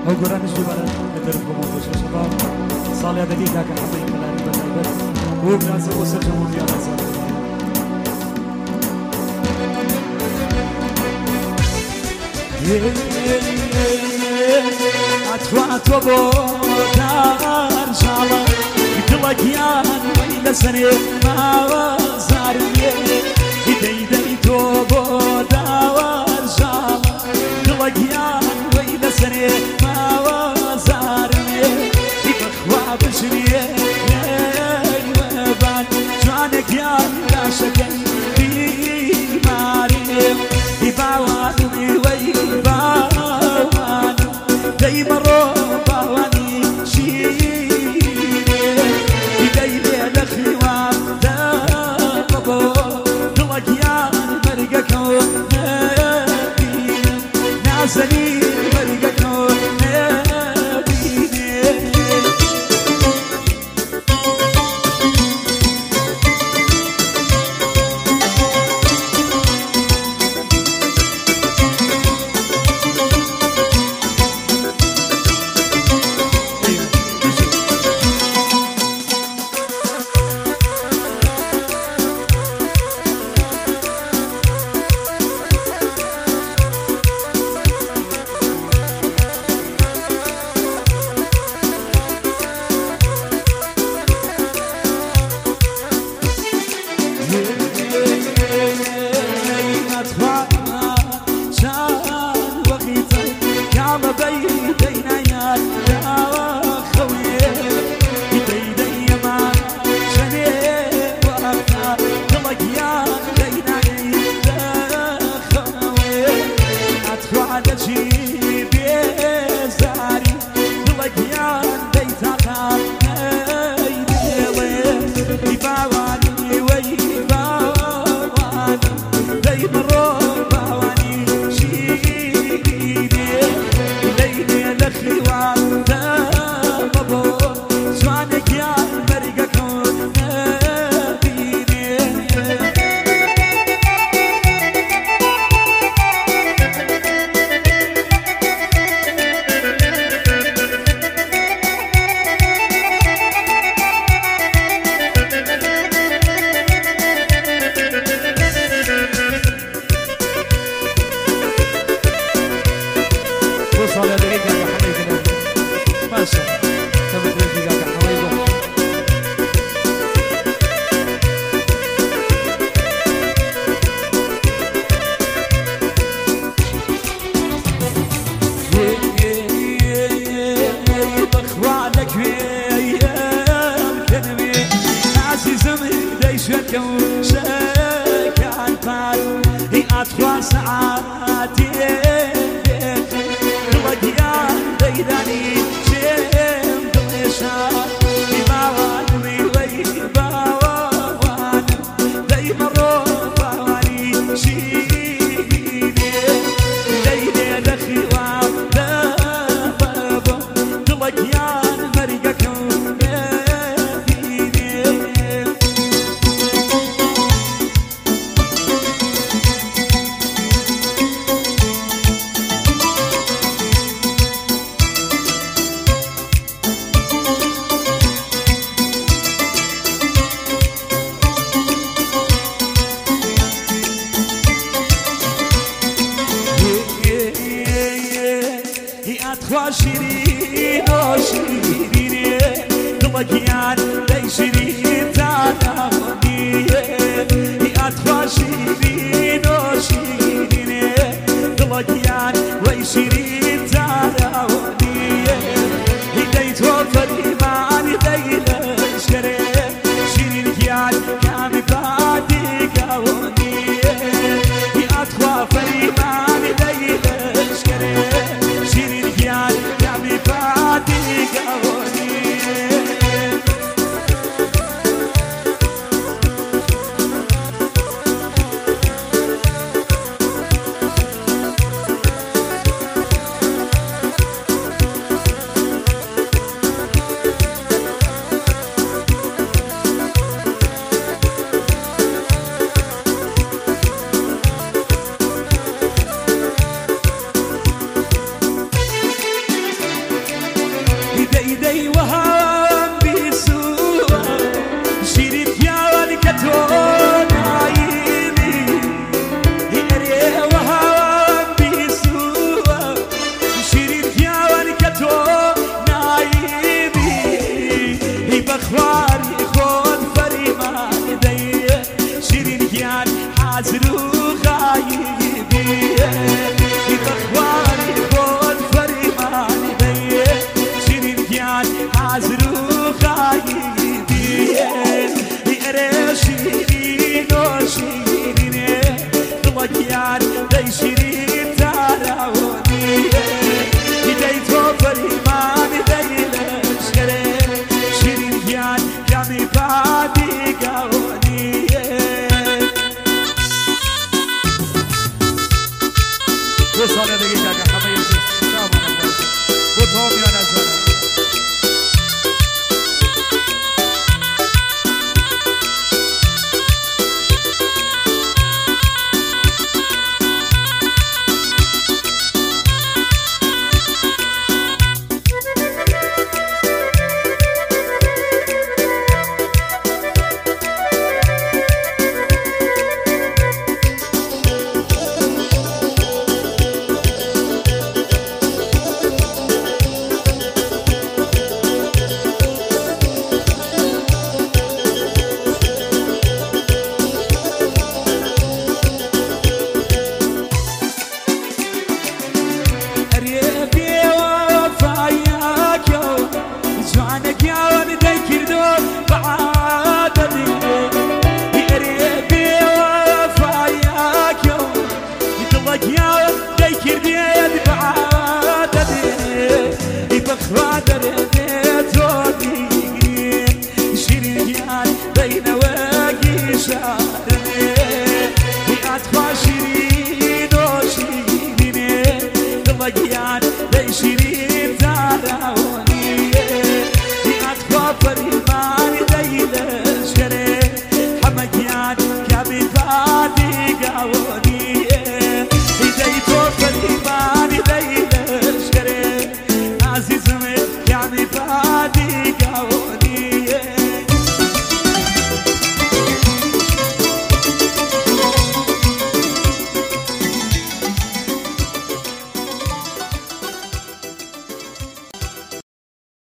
وقران الجبل ندركم وش شباب صالح دقيقة كحبي ملاني بدأ وبناس وسجموا في الأسر أتوات وبودار شالا يدلك يا ويل سنة ما وزارني يدي توبودار شالا يدلك يا ويل سنة ما وزارني يبخوا بشري وبان جوانك يا شكل في ماري يباواني ويباواني دايما روباواني شيري يدايلي لخيوان دابو دلك يا مرقك ونبيني نازلي مرقك ونبيني بخواري خون فريمان دي شيرين كيان حازر وخايبي بخواري خون فريمان دي شيرين كيان حازر وخايبي يا شيرين وشيرين ضلكيان دي شيرين تراوني بديتو فريمان دي لشكري شيرين كيان يامي بادي قاوني وصل دقيقة حبيبي بطوم يا نزل يا دي كردي بعادتي بخوادر